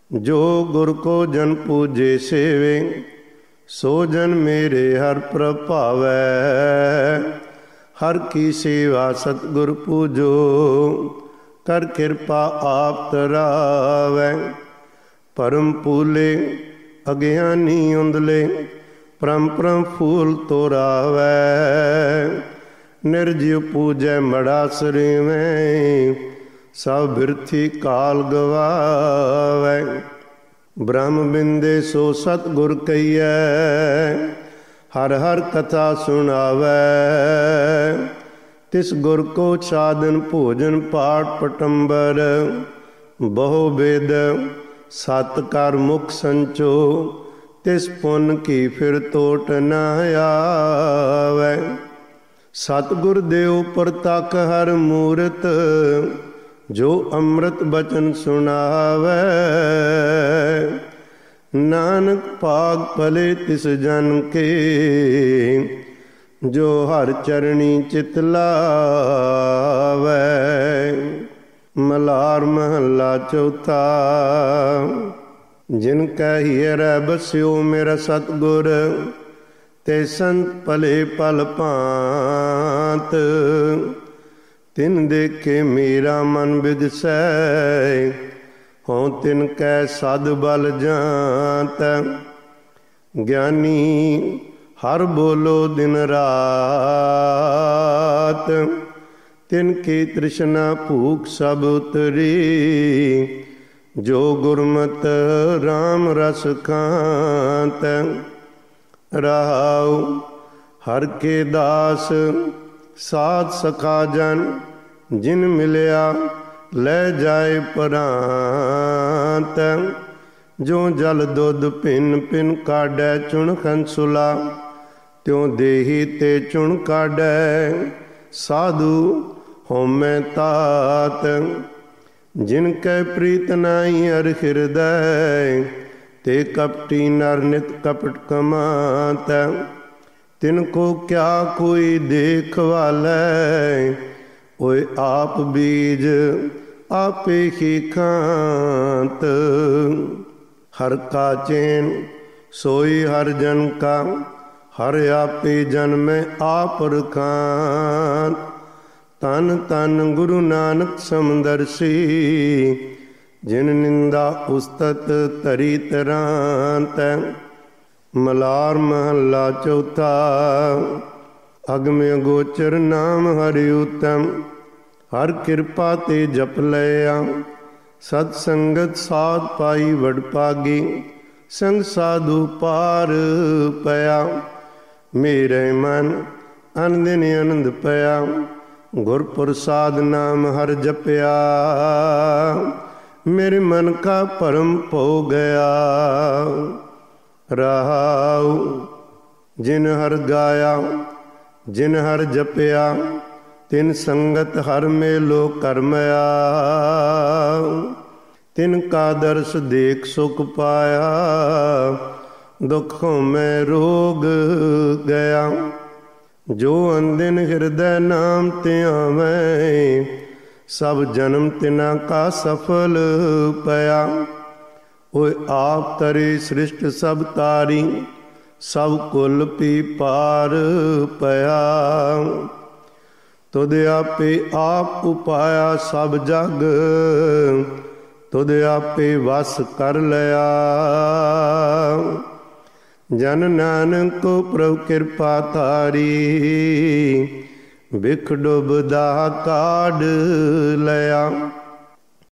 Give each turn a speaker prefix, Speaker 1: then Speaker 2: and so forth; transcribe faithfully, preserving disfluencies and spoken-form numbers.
Speaker 1: जो गुर को जन पूजे सेवे, सो जन मेरे हर प्रभावै। हर की सेवा सतगुर पूजो, कर कृपा आप तरावै। परम पूले अज्ञानी उंदले, परम परम फूल तोरावै। निर्जीव पूजै मड़ा सरीवैं, सब बिरथी काल गवावै। ब्रह्म बिंदे सो सतगुर कहिए, हर हर कथा सुनावै। तिस गुर को साधन भोजन पाठ पटंबर, बहु वेद सत कर मुख संचो। तिस पुन की फिर तोट न आवै। सतगुर देव प्रतख हर मूरत, जो अमृत बचन सुनावै। नानक भाग भले तिस जन के, जो हर चरणी चित लावै। मलार महला चौथा। जिनका हियरै बस्यो मेरा सतगुर, ते संत भले पल भांत। तिन देखे मेरा मन बिगसै, हों तिन कै सद बल जात। ज्ञानी हर बोलो दिन रात, तिन की तृष्णा भूख सब उतरी। जो गुरमत राम रस खांत। रहाउ हर के दास साध सखा जन, जिन मिलया लै जाए परांत। जो जल दुध भिन भिन काढ़ै चुन खंसुला, त्यों देही ते चुन काढ़ै साधु होमै तात। जिनकै प्रीत नाई हर हृदय, ते कपटी नर नित कपट कमात। तिनको क्या कोई देख वालै, ओए आप बीज आपे ही खांत। हर का चैन सोई हर जन का, हर आपे जन में आप रखांत। तन तन गुरु नानक समदर्शी, जिन निंदा उस्तत तरी तरांत। मलार महला चौथा। अगम्य गोचर नाम हरि उत्तम, हर कृपा ते जप लया। सत संगत साध पाई वडभागी, संग साधु पार पया। मेरे मन अनदिन आनंद पया, गुर प्रसाद नाम हर जपया। मेरे मन का परम हो गया। रहाउ जिन हर गाया, जिन हर जपया। तिन संगत हर मेलो करमया। तिन का दर्श देख सुख पाया, दुखों में रोग गया। जो अंदिन हृदय नाम त्यावै, सब जन्म तिना का सफल पया। ओए आप तरे सृष्ट सब तारी, सब कुल पी पार पया। तुद आपे आप उपाया सब जग, तुद आपे वस कर लया। जन नानक को प्रभु कृपा तारी, बिख डुबदा काढ़ लया।